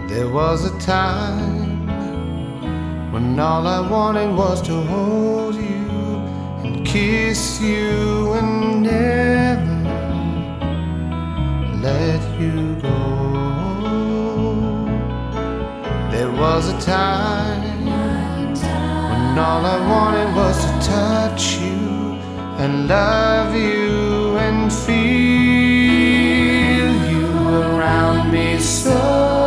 There was a time when all I wanted was to hold you and kiss you and never let you go. There was a time when all I wanted was to touch you and love you and feel you around me so.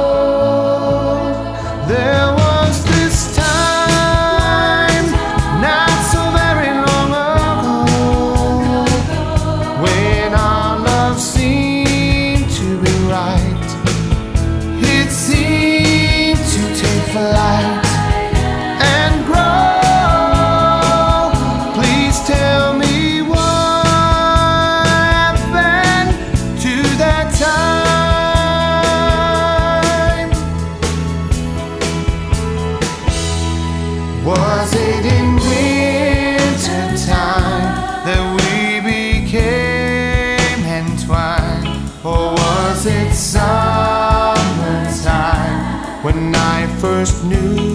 There was this time, not so very long ago, when our love seemed to be right. It seemed to take flight and grow. Please tell me what happened to that time. Was it in winter time that we became entwined? Or was it summertime when I first knew